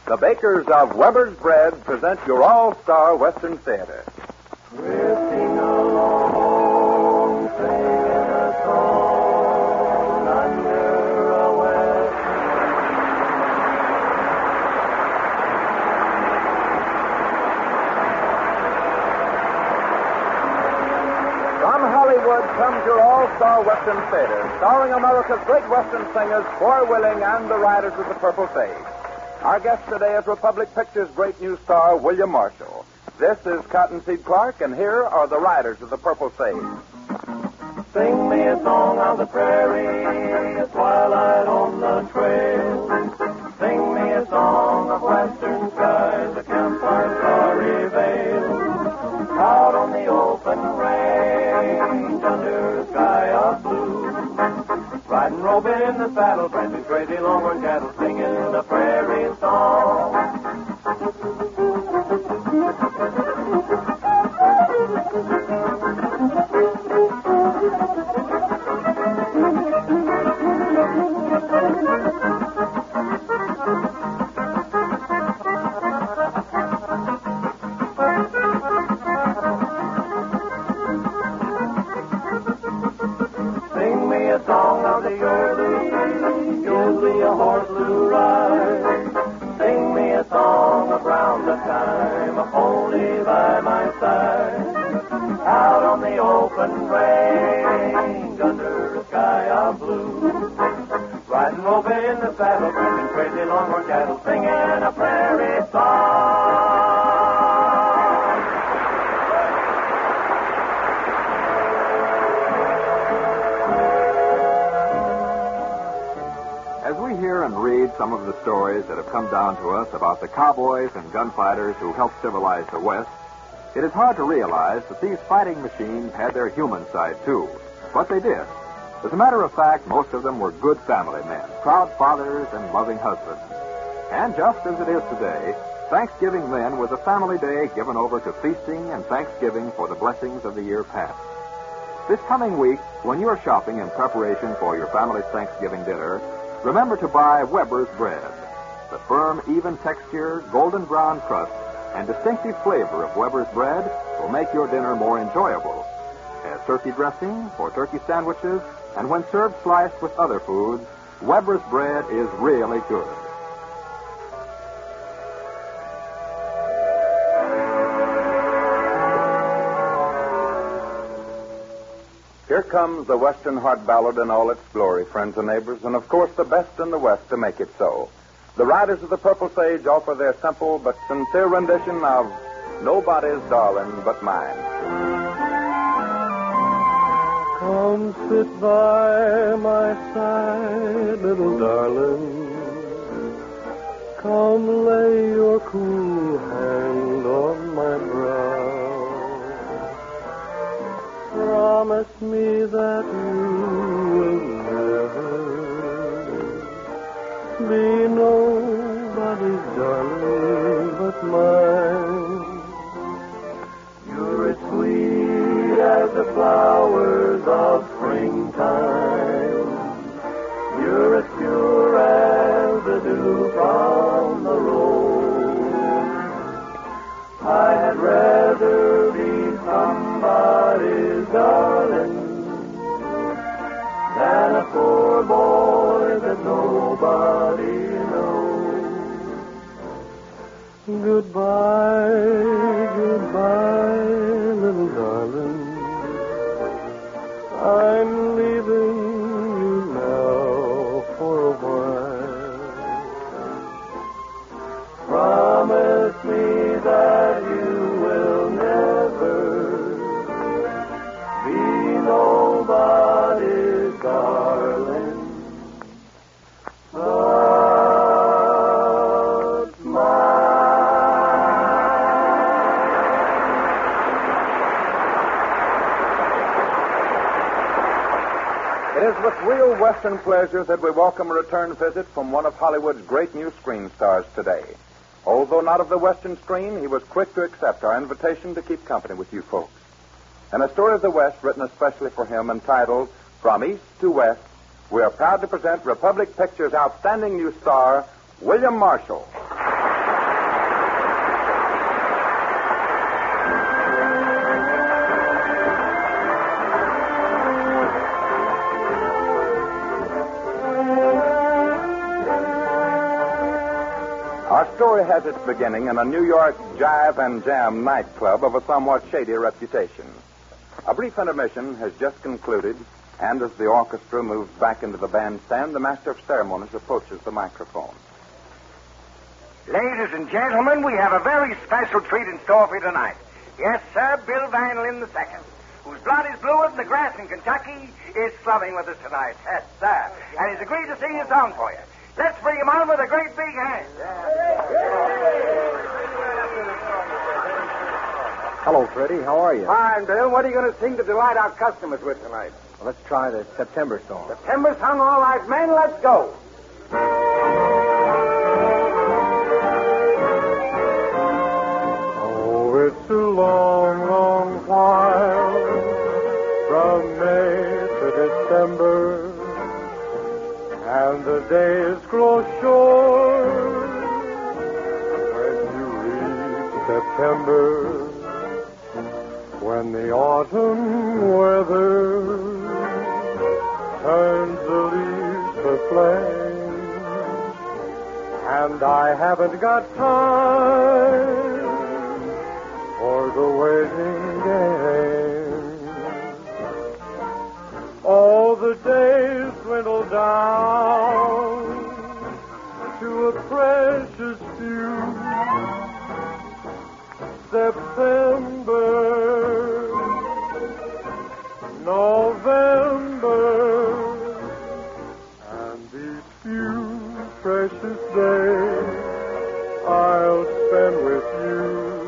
The bakers of Weber's Bread present your all-star Western Theater. Drifting along, singing a song under a west. From Hollywood comes your all-star Western Theater, starring America's great Western singers, Foy Willing and the Riders of the Purple Sage. Our guest today is Republic Pictures' great new star, William Marshall. This is Cottonseed Clark, and here are the Riders of the Purple Sage. Sing me a song of the prairie, a twilight on the trail. Sing me a song of western skies, a campfire starry veil. Out on the open range, under a sky of blue. Riding rope in the saddle, branding crazy longhorn cattle, singing the prairie song. Sing me a song of the Yodely, a horse blue ride. Sing me a song of round the time, a pony by my side. Out on the open range, under a sky of blue. Riding rope in the saddle, branding crazy longhorn cattle, singing a prairie song. As we hear and read some of the stories that have come down to us about the cowboys and gunfighters who helped civilize the West, it is hard to realize that these fighting machines had their human side, too. But they did. As a matter of fact, most of them were good family men, proud fathers and loving husbands. And just as it is today, Thanksgiving then was a family day given over to feasting and thanksgiving for the blessings of the year past. This coming week, when you're shopping in preparation for your family's Thanksgiving dinner, remember to buy Weber's Bread. The firm, even texture, golden brown crust, and distinctive flavor of Weber's Bread will make your dinner more enjoyable. As turkey dressing for turkey sandwiches, and when served sliced with other foods, Weber's Bread is really good. Here comes the Western Heart Ballad in all its glory, friends and neighbors, and of course the best in the West to make it so. The Riders of the Purple Sage offer their simple but sincere rendition of Nobody's Darling But Mine. Come sit by my side, little darling. Come lay your cool hand on my brow. Promise me that you will never be nobody's darling but mine. You're as sweet as the flowers of springtime. You're as pure as the dew from the rose. I had rather be somebody's darling than a poor boy that nobody knows. Goodbye, goodbye, little darling. I'm leaving you now for a while. Promise me that you will never be nobody's darling but It is with real Western pleasure that we welcome a return visit from one of Hollywood's great new screen stars today. Although not of the Western screen, he was quick to accept our invitation to keep company with you folks. In a story of the West written especially for him entitled From East to West, we are proud to present Republic Pictures' outstanding new star, William Marshall. Our story has its beginning in a New York jive and jam nightclub of a somewhat shady reputation. A brief intermission has just concluded, and as the orchestra moves back into the bandstand, the master of ceremonies approaches the microphone. Ladies and gentlemen, we have a very special treat in store for you tonight. Yes, sir, Bill Van Lynn II, whose blood is bluer than the grass in Kentucky, is slumming with us tonight. Yes, sir. And he's agreed to sing a song for you. Let's bring him on with a great big hand. Hello, Freddie. How are you? Fine, Bill. What are you going to sing to delight our customers with tonight? Well, let's try the September song. September song, all right, men. Let's go. Oh, it's a long, long while from May to December, and the days grow short when you reach September, when the autumn weather turns the leaves to flame, and I haven't got time for the waiting game. All the days dwindle down to a precious few. September, November, and these few precious days I'll spend with you.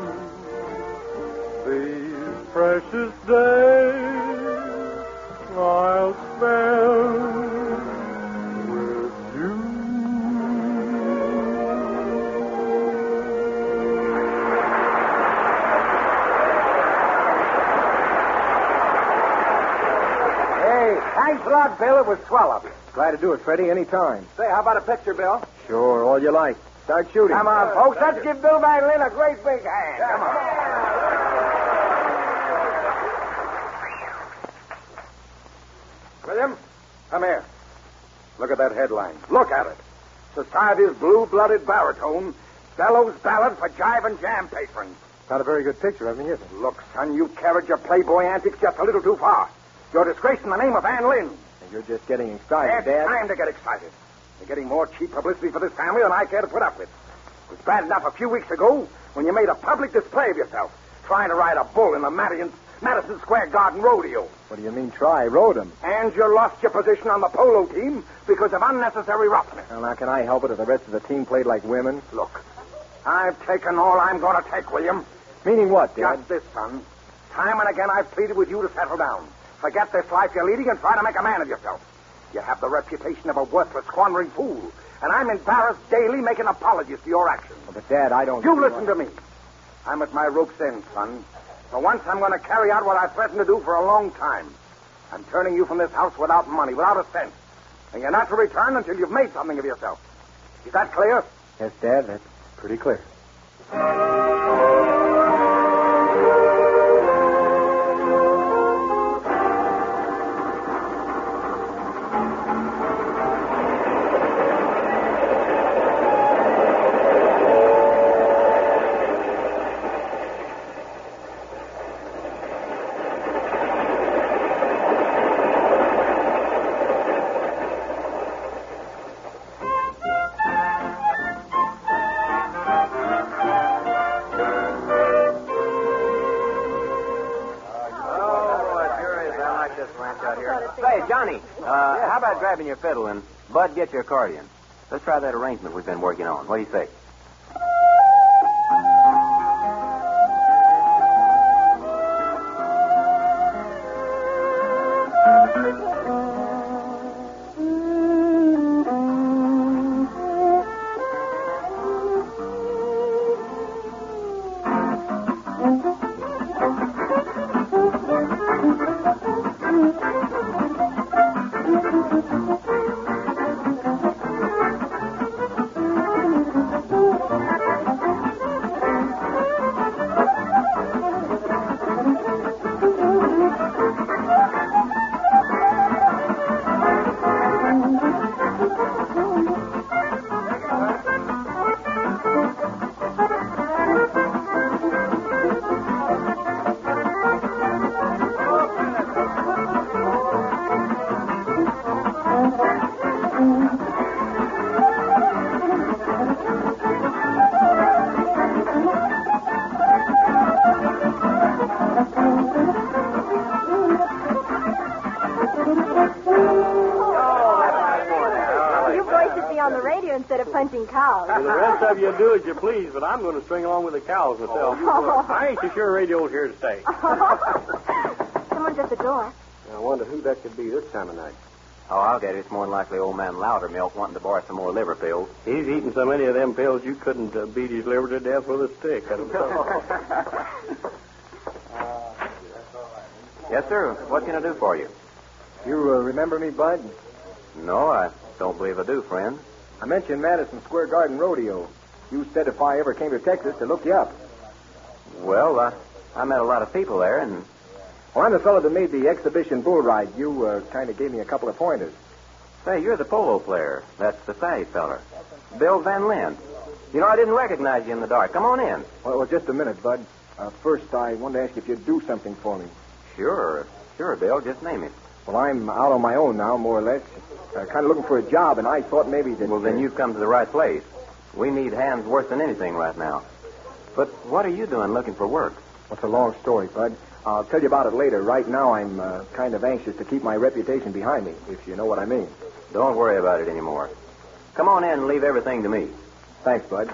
These precious days I'll spend with you. Hey, thanks a lot, Bill. It was swell of you. Glad to do it, Freddie, any time. Say, how about a picture, Bill? Sure, all you like. Start shooting. Come on, folks. Let's give Bill Van Lynn a great big hand. Come on. William, come here. Look at that headline. Look at it. Society's blue-blooded baritone, Bellows Ballad for Jive and Jam patrons. Not a very good picture of me, is it? Look, son, you've carried your playboy antics just a little too far. You're disgracing the name of Van Lynn. And you're just getting excited, It's Dad. time to get excited. You're getting more cheap publicity for this family than I care to put up with. It was bad enough a few weeks ago when you made a public display of yourself, trying to ride a bull in the Madison Square Garden rodeo. What do you mean, try? Rode him. And you lost your position on the polo team because of unnecessary roughness. Well, now, can I help it if the rest of the team played like women? Look, I've taken all I'm going to take, William. Meaning what, Dad? Just this, son. Time and again I've pleaded with you to settle down. Forget this life you're leading and try to make a man of yourself. You have the reputation of a worthless, squandering fool, and I'm embarrassed daily making apologies for your actions. Well, but, Dad, I don't... You listen to me. I'm at my rope's end, son. For once, I'm going to carry out what I threatened to do for a long time. I'm turning you from this house without money, without a cent. And you're not to return until you've made something of yourself. Is that clear? Yes, Dad, that's pretty clear. Say, Johnny, how about grabbing your fiddle and Bud get your accordion? Let's try that arrangement we've been working on. What do you say? cows. Well, the rest of you do as you please, but I'm going to string along with the cows myself. I ain't so sure radio's here to stay. Someone's at the door. I wonder who that could be this time of night. Oh, I'll get it. It's more than likely old man Loudermilk wanting to borrow some more liver pills. He's eating so many of them pills you couldn't beat his liver to death with a stick. Yes, sir. What can I do for you? You remember me, Bud? No, I don't believe I do, friend. I mentioned Madison Square Garden Rodeo. You said if I ever came to Texas to look you up. Well, I met a lot of people there, and... Well, I'm the fellow that made the exhibition bull ride. You kind of gave me a couple of pointers. Say, you're the polo player. That's the fatty feller. Bill Van Lint. You know, I didn't recognize you in the dark. Come on in. Well, just a minute, Bud. First, I wanted to ask you if you'd do something for me. Sure, Bill. Just name it. Well, I'm out on my own now, more or less. Kind of looking for a job, and I thought maybe that... Well, then you've come to the right place. We need hands worse than anything right now. But what are you doing looking for work? Well, it's a long story, Bud. I'll tell you about it later. Right now, I'm kind of anxious to keep my reputation behind me, if you know what I mean. Don't worry about it anymore. Come on in and leave everything to me. Thanks, Bud.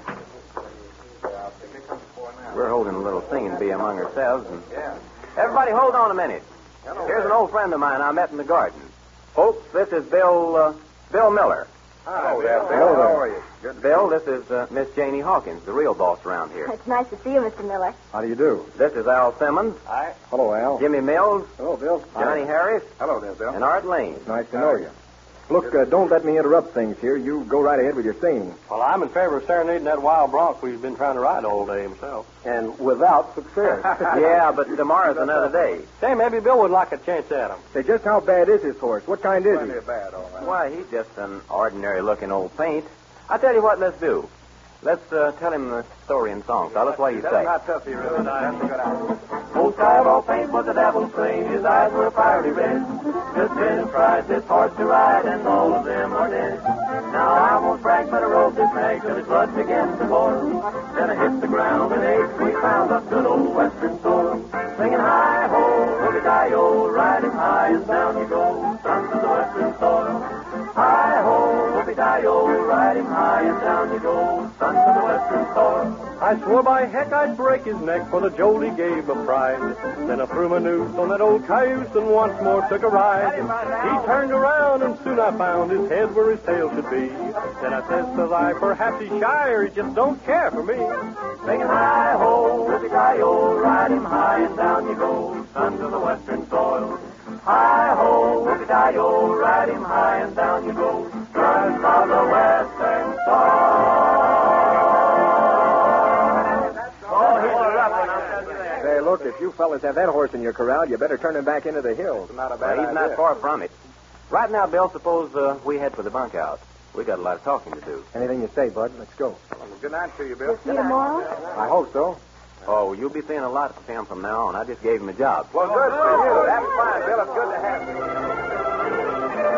We're holding a little singing bee among ourselves. And... Everybody hold on a minute. Here's an old friend of mine I met in the garden. Folks, this is Bill Miller. Hello there, Bill. Hello there. How are you? Good. Bill, this is Miss Janie Hawkins, the real boss around here. It's nice to see you, Mr. Miller. How do you do? This is Al Simmons, Hello, Al. Jimmy Mills, Hello, Bill. Johnny Harris, Hello there, Bill. and Art Lane. Nice to know you. Look, don't let me interrupt things here. You go right ahead with your singing. Well, I'm in favor of serenading that wild bronc we've been trying to ride all day himself. And without success. Yeah, but tomorrow's another day. Say, maybe Bill would like a chance at him. Say, just how bad is his horse? What kind is Plenty he? of bad, all right. Why, he's just an ordinary-looking old paint. I tell you what, let's do. Let's tell him the story in song, fellas. What do you say? How tough he really is. That's a good idea. Old Skyball paint was a devil's slain. His eyes were fiery red. Just been and tried this horse to ride, and all of them are dead. Now I won't brag, but I rode this nag till his blood began to boil. Then I hit the ground and ate. We found a good old western soil. Singing hi-ho, hooky-di-yo, ride him high and down you go, sons of the western soil. Hi-ho, whoopie-di-yo, ride him high and down you go, sons of the western soil. I swore by heck I'd break his neck for the jolt he gave of pride. Then I threw my noose on that old cayuse and once more took a ride. He turned around and soon I found his head where his tail should be. Then I says, says I, perhaps he's shy or he just don't care for me. Singing hi-ho, whoopie-di-yo, ride him high and down you go, sons of the western soil. Hi-ho, whoopie-di-yo, ride him high and down you go, sons of the western soil. Say, look, if you fellas have that horse in your corral, you better turn him back into the hills. Not a Well, bad he's idea. not far from it. Right now, Bill, suppose we head for the bunkhouse. We got a lot of talking to do. Anything you say, Bud. Let's go. Good night to you, Bill. See you tomorrow? I hope so. Oh, you'll be seeing a lot of him from now on. I just gave him a job. Well, good for you. That's fine, Bill. It's good to have you.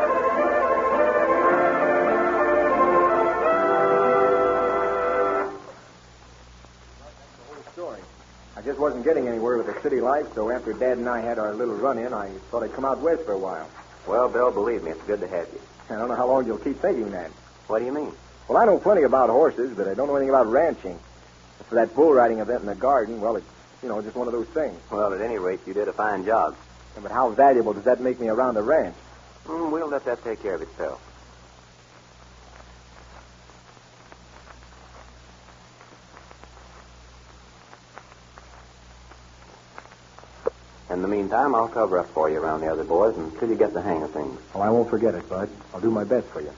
I just wasn't getting anywhere with the city life, so after Dad and I had our little run-in, I thought I'd come out west for a while. Well, Bill, believe me, it's good to have you. I don't know how long you'll keep thinking that. What do you mean? Well, I know plenty about horses, but I don't know anything about ranching. As for that bull riding event in the garden, well, it's, just one of those things. Well, at any rate, you did a fine job. But how valuable does that make me around the ranch? We'll let that take care of itself. In the meantime, I'll cover up for you around the other boys until you get the hang of things. Oh, I won't forget it, Bud. I'll do my best for you.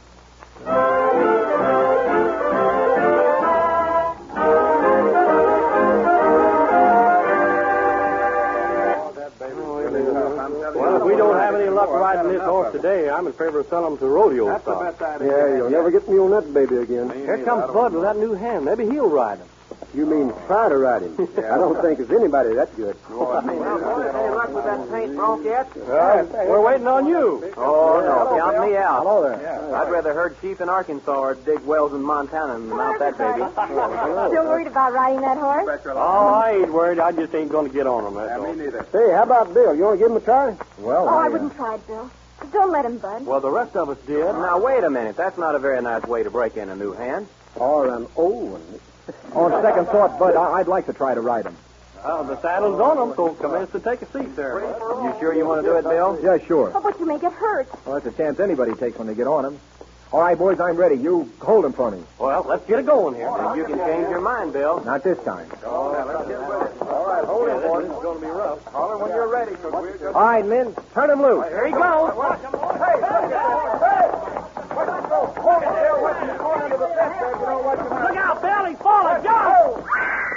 Well, if we don't have any luck riding this horse today, I'm in favor of selling him to rodeo That's the stock. best idea. Yeah, you'll never get me on that baby again. Here comes Bud with that new hand. Maybe he'll ride him. You mean try to ride him? I don't think there's anybody that good. Any luck with that paint bronc yet? We're waiting on you. Oh, no. Count me out. Hello there. I'd rather herd sheep in Arkansas or dig wells in Montana than mount that baby. Still worried about riding that horse? Bet your Oh, life. I ain't worried. I just ain't going to get on him. That's Yeah, all. me neither. Hey, how about Bill? You want to give him a try? Well, Oh, I wouldn't try it, Bill. Don't let him, Bud. Well, the rest of us did. Now, wait a minute. That's not a very nice way to break in a new hand. Or an old one. On second thought, Bud, I'd like to try to ride him. Well, the saddle's on them, so commence to take a seat there. You sure you want to do it, Bill? Yeah, sure. Oh, but you may get hurt. Well, that's a chance anybody takes when they get on him. All right, boys, I'm ready. You hold him for me. Well, let's get it going here. Maybe you can change your mind, Bill. Not this time. All right, hold him, boys. This is going to be rough. Holler when you're ready, because we're just... All right, men, turn him loose. Here he goes. Hey, look at that. Hey! Hold it there. Watch him going under the fence there. You don't watch him out. Look out, Bill. He's falling. Jump!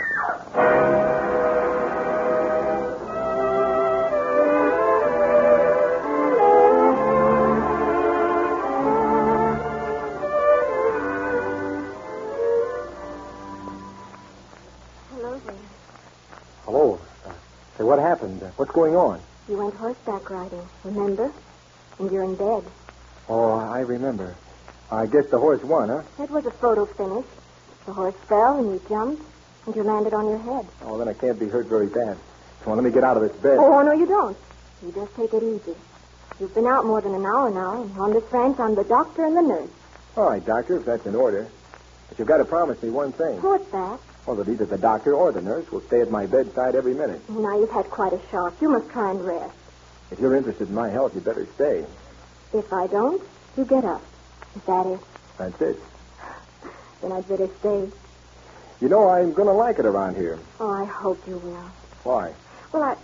Hello there. Hello. Say, what happened? What's going on? You went horseback riding, remember? And you're in bed. Oh, I remember. I guess the horse won, huh? That was a photo finish. The horse fell and you jumped, and you landed on your head. Oh, then I can't be hurt very bad. Come on, let me get out of this bed. Oh, no, you don't. You just take it easy. You've been out more than an hour now, and on this ranch, I'm the doctor and the nurse. All right, doctor, if that's in order. But you've got to promise me one thing. What's that? Well, that either the doctor or the nurse will stay at my bedside every minute. Now, you've had quite a shock. You must try and rest. If you're interested in my health, you better stay. If I don't, you get up. Is that it? That's it. Then I'd better stay. You know, I'm going to like it around here. Oh, I hope you will. Why? Well,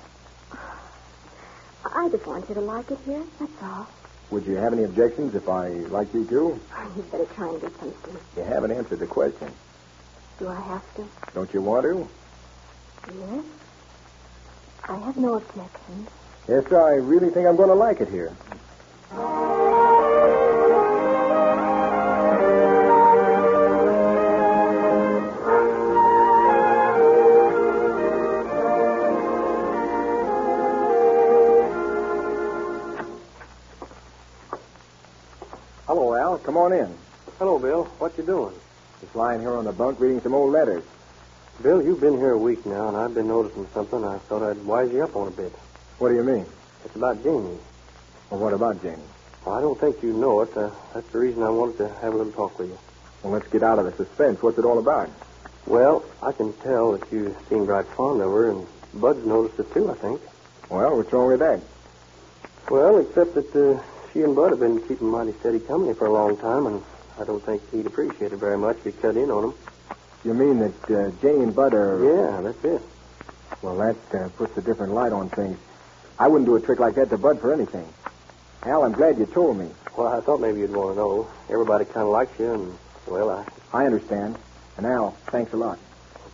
I just want you to like it here. That's all. Would you have any objections if I like you too? You'd better try and get some sleep. You haven't answered the question. Do I have to? Don't you want to? Yes. I have no objections. Yes, sir, I really think I'm going to like it here. Hello, Al. Come on in. Hello, Bill. What you doing? Just lying here on the bunk reading some old letters. Bill, you've been here a week now, and I've been noticing something. I thought I'd wise you up on a bit. What do you mean? It's about Jamie. Well, what about Janie? Well, I don't think you know it. That's the reason I wanted to have a little talk with you. Well, let's get out of the suspense. What's it all about? Well, I can tell that you seem right fond of her, and Bud's noticed it too, I think. Well, what's wrong with that? Well, except that she and Bud have been keeping mighty steady company for a long time, and I don't think he'd appreciate it very much if he cut in on him. You mean that Janie and Bud are... Yeah, that's it. Well, that puts a different light on things. I wouldn't do a trick like that to Bud for anything. Al, I'm glad you told me. Well, I thought maybe you'd want to know. Everybody kind of likes you, and, well, I understand. And Al, thanks a lot.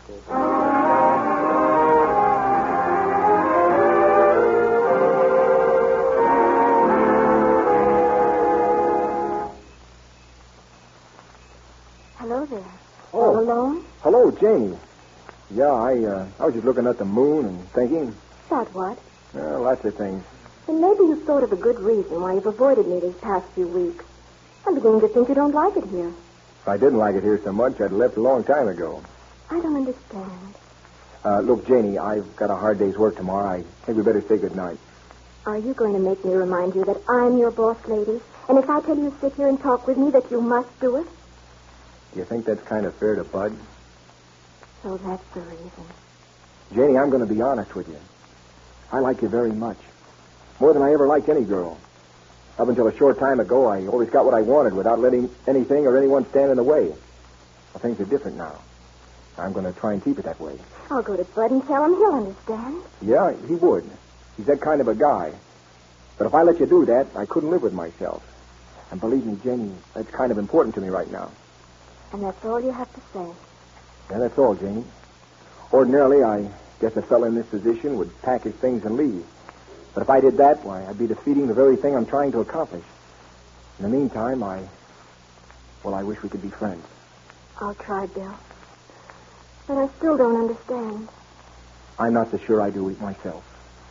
Hello there. Oh. All alone? Hello, Janie. Yeah, I was just looking at the moon and thinking. About what? Lots of things. Then maybe you've thought of a good reason why you've avoided me these past few weeks. I'm beginning to think you don't like it here. If I didn't like it here so much, I'd have left a long time ago. I don't understand. Look, Janie, I've got a hard day's work tomorrow. I think we better say good night. Are you going to make me remind you that I'm your boss lady? And if I tell you to sit here and talk with me, that you must do it? Do you think that's kind of fair to Bud? So that's the reason. Janie, I'm going to be honest with you. I like you very much. More than I ever liked any girl. Up until a short time ago, I always got what I wanted without letting anything or anyone stand in the way. Well, things are different now. I'm going to try and keep it that way. I'll go to Bud and tell him he'll understand. Yeah, he would. He's that kind of a guy. But if I let you do that, I couldn't live with myself. And believe me, Janie, that's kind of important to me right now. And that's all you have to say. Yeah, that's all, Janie. Ordinarily, I guess a fellow in this position would pack his things and leave. But if I did that, why, I'd be defeating the very thing I'm trying to accomplish. In the meantime, I wish we could be friends. I'll try, Bill. But I still don't understand. I'm not so sure I do it myself.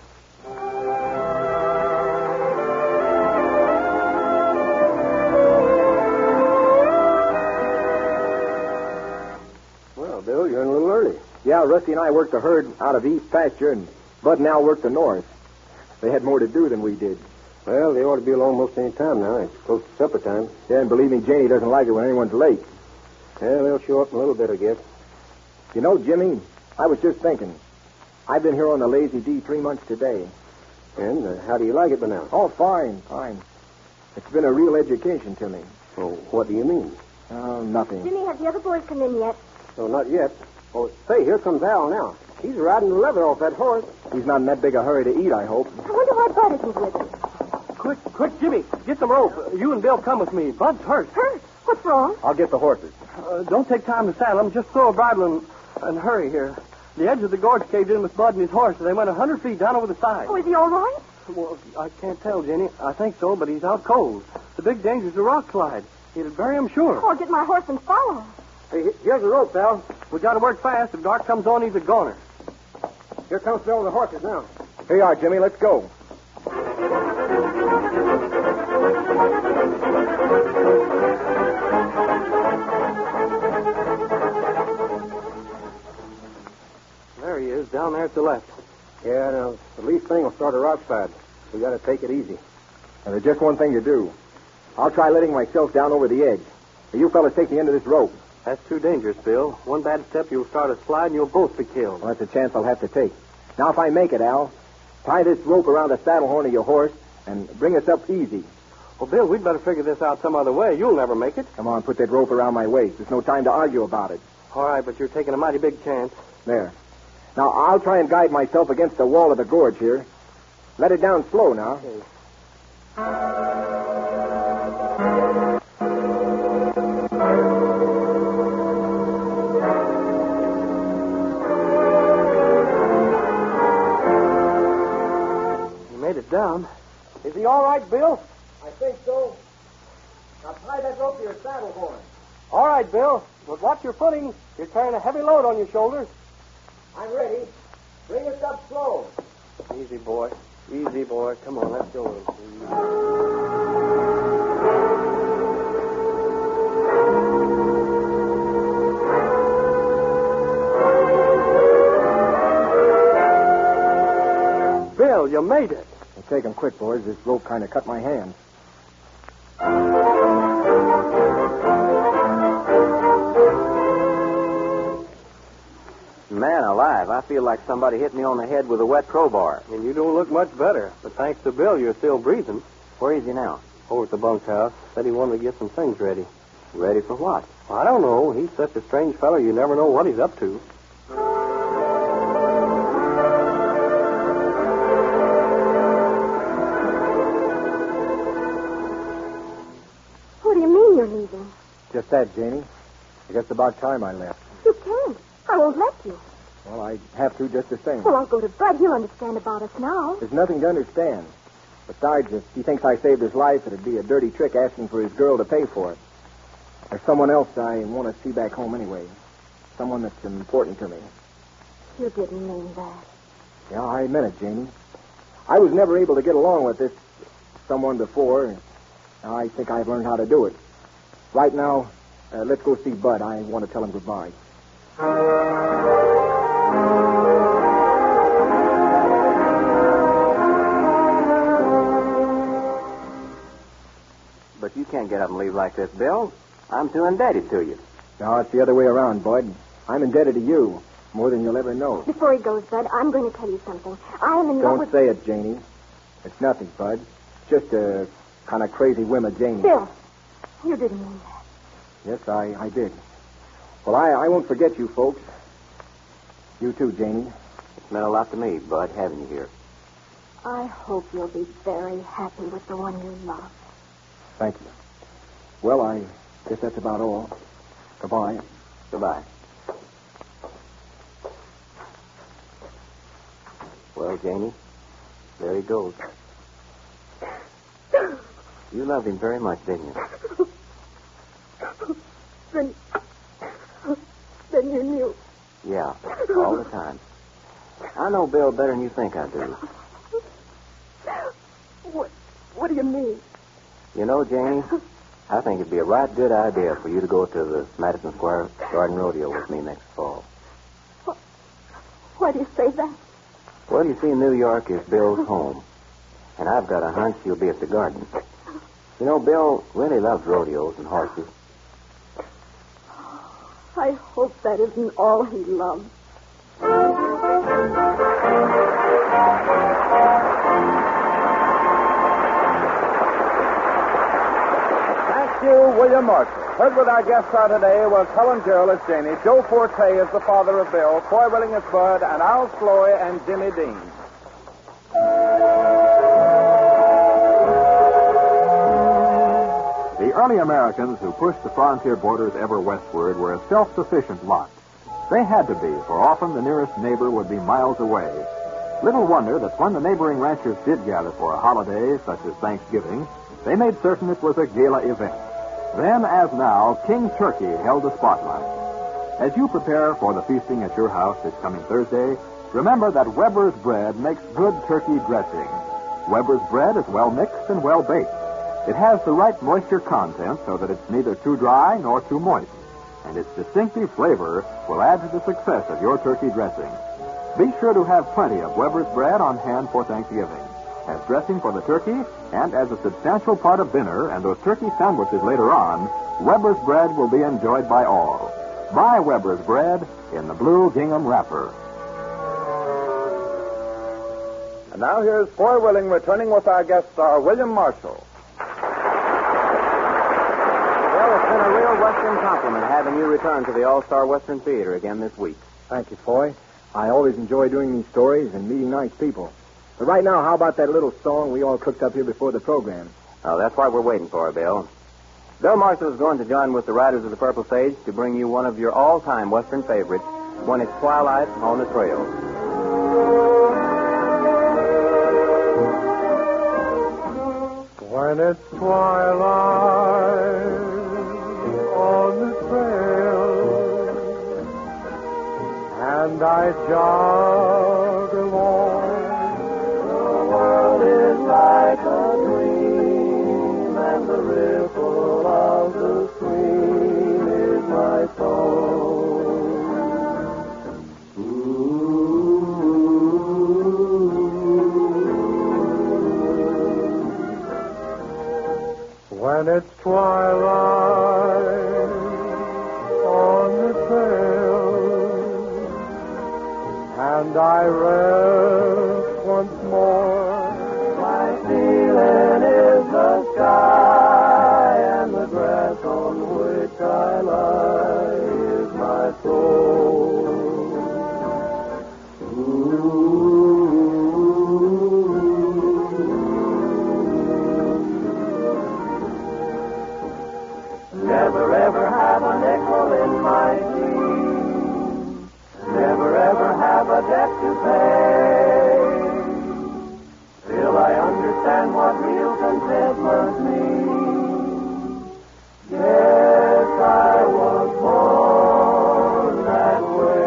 Well, Bill, you're in a little early. Yeah, Rusty and I worked the herd out of East Pasture, and Bud and Al worked the North. They had more to do than we did. Well, they ought to be along most any time now. It's close to supper time. Yeah, and believe me, Janie doesn't like it when anyone's late. Yeah, they'll show up in a little bit, I guess. You know, Jimmy, I was just thinking. I've been here on the Lazy D 3 months today. And how do you like it by now? Oh, fine. It's been a real education to me. Oh, what do you mean? Oh, nothing. Jimmy, have the other boys come in yet? Oh, not yet. Oh, say, here comes Al now. He's riding the leather off that horse. He's not in that big a hurry to eat, I hope. I wonder why Bud isn't with him. Quick, Jimmy. Get some rope. You and Bill come with me. Bud's hurt. Hurt? What's wrong? I'll get the horses. Don't take time to saddle him. Just throw a bridle and hurry here. The edge of the gorge caved in with Bud and his horse, and they went 100 feet down over the side. Oh, is he all right? Well, I can't tell, Jenny. I think so, but he's out cold. The big danger's the rock slide. It'll bury him sure. Oh, I'll get my horse and follow. Hey, here's the rope, Al. We got to work fast. If dark comes on, he's a goner. Here comes Bill with the horses now. Here you are, Jimmy. Let's go. There he is, down there at the left. Yeah, now, the least thing will start a rock slide. We got to take it easy. And there's just one thing to do. I'll try letting myself down over the edge. You fellas take the end of this rope. That's too dangerous, Bill. One bad step, you'll start a slide, and you'll both be killed. Well, that's a chance I'll have to take. Now, if I make it, Al, tie this rope around the saddle horn of your horse and bring us up easy. Well, Bill, we'd better figure this out some other way. You'll never make it. Come on, put that rope around my waist. There's no time to argue about it. All right, but you're taking a mighty big chance. There. Now, I'll try and guide myself against the wall of the gorge here. Let it down slow now. Okay. You made it down. Is he all right, Bill? I think so. Now, tie that rope to your saddle horn. All right, Bill. But watch your footing. You're carrying a heavy load on your shoulders. I'm ready. Bring us up slow. Easy, boy. Easy, boy. Come on, let's go. Bill, you made it. Well, take 'em quick, boys. This rope kind of cut my hand. Man alive, I feel like somebody hit me on the head with a wet crowbar. And you don't look much better. But thanks to Bill, you're still breathing. Where is he now? Over at the bunkhouse. Said he wanted to get some things ready. Ready for what? I don't know. He's such a strange fellow, you never know what he's up to. What do you mean you're leaving? Just that, Janie. I guess it's about time I left. You can't. I won't let you. Well, I have to just the same. Well, I'll go to Bud. He'll understand about us now. There's nothing to understand. Besides, if he thinks I saved his life, it'd be a dirty trick asking for his girl to pay for it. There's someone else I want to see back home anyway. Someone that's important to me. You didn't mean that. Yeah, I meant it, Janie. I was never able to get along with this someone before. Now I think I've learned how to do it. Right now, let's go see Bud. I want to tell him goodbye. But you can't get up and leave like this, Bill. I'm too indebted to you. No, it's the other way around, Bud. I'm indebted to you more than you'll ever know. Before he goes, Bud, I'm going to tell you something. I am in love Don't with... say it, Janie. It's nothing, Bud. Just a kind of crazy whim of Janie. Bill, you didn't mean that. Yes, I did. Well, I won't forget you folks. You too, Janie. It's meant a lot to me, Bud, having you here. I hope you'll be very happy with the one you love. Thank you. Well, I guess that's about all. Goodbye. Goodbye. Well, Janie, there he goes. You loved him very much, didn't you? Then you knew. Yeah, all the time. I know Bill better than you think I do. What do you mean? You know, Janie, I think it'd be a right good idea for you to go to the Madison Square Garden Rodeo with me next fall. Why do you say that? Well, you see, New York is Bill's home. And I've got a hunch you'll be at the garden. You know, Bill really loves rodeos and horses. I hope that isn't all he loves. Thank you, William Marshall. Heard with our guest star today was Helen Gerald as Janie, Joe Forte as the father of Bill, Foy Willing as Bud, and Al Sloy and Jimmy Dean. The early Americans who pushed the frontier borders ever westward were a self-sufficient lot. They had to be, for often the nearest neighbor would be miles away. Little wonder that when the neighboring ranchers did gather for a holiday, such as Thanksgiving, they made certain it was a gala event. Then, as now, King Turkey held the spotlight. As you prepare for the feasting at your house this coming Thursday, remember that Weber's bread makes good turkey dressing. Weber's bread is well mixed and well baked. It has the right moisture content so that it's neither too dry nor too moist. And its distinctive flavor will add to the success of your turkey dressing. Be sure to have plenty of Weber's bread on hand for Thanksgiving, as dressing for the turkey and as a substantial part of dinner and those turkey sandwiches later on. Weber's bread will be enjoyed by all. Buy Weber's bread in the blue gingham wrapper. And now here's Foy Willing returning with our guest star, William Marshall. Well, it's been a real Western compliment having you return to the All-Star Western Theater again this week. Thank you, Foy. I always enjoy doing these stories and meeting nice people. But right now, how about that little song we all cooked up here before the program? Oh, that's what we're waiting for, Bill. Bill Marshall is going to join with the Riders of the Purple Sage to bring you one of your all-time Western favorites, When It's Twilight on the Trail. When it's twilight on the trail and I jog along, The world is like a dream, and the ripple of the stream is my song. when it's twilight on the trail and I rest once more, My feeling is the sky, and the grass on which I lie is my soul. Never ever have a nickel in my jeans. Never ever have a debt to pay. Till I understand what real contentment means. Yes, I was born that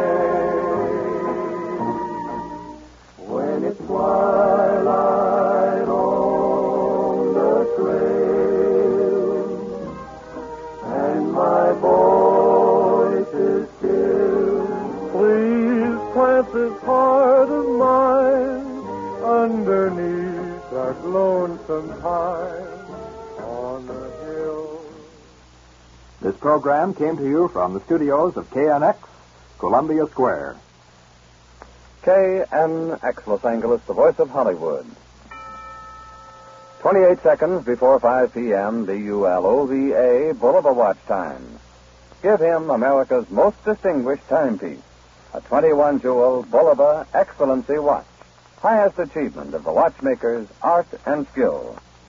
way. When it's twilight on the trail, and my voice is still, please plant this heart of mine underneath that lonesome pine on the hill. This program came to you from the studios of KNX, Columbia Square. KNX Los Angeles, the voice of Hollywood. 28 seconds before 5 p.m., BULOVA, Bulova watch time. Give him America's most distinguished timepiece, a 21-jewel Bulova Excellency watch, highest achievement of the watchmaker's art and skill.